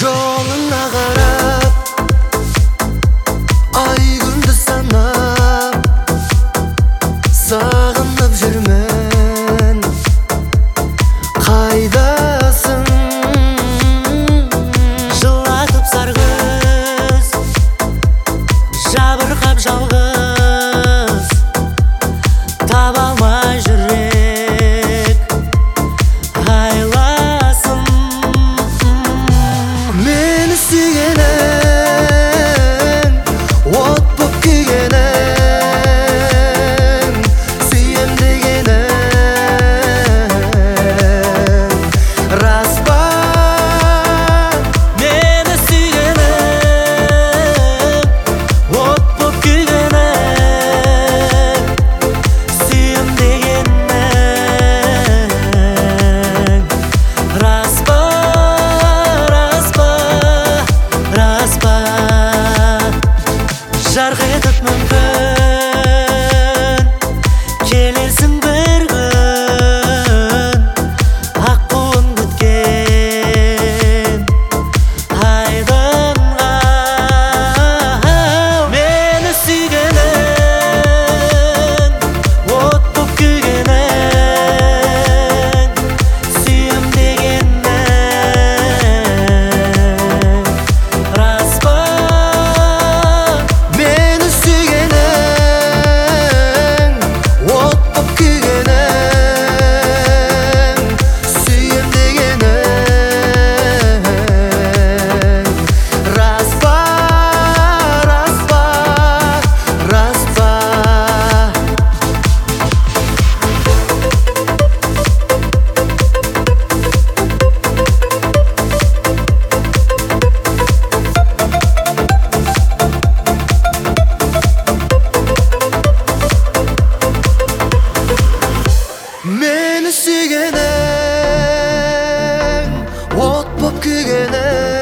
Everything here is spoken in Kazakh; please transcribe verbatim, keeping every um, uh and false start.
Жолыңа қарап ай күнді санап сағынып жүрмін. Қайдасың? Жылатып сарғыз, жабырқап жалғыз, таба алмай жүрек айласын. Мені сүйгенің, от боп күйгенің, сүйем дегенің рас па? Мені сүйгенің, от боп күйгенің, сүйем дегенің рас па? Рас па? Рас па? Жарқ етіп мүмкін келесің бір күн, аққуын күткен айдынға. Мені сүйгенің, от боп күйгенің, сүйем дегенің рас па? Мені сүйгенің, от боп күйгенің, сүйем дегенің рас па? Рас па? Рас па? Meni sүйгенің, от боп күйгенің,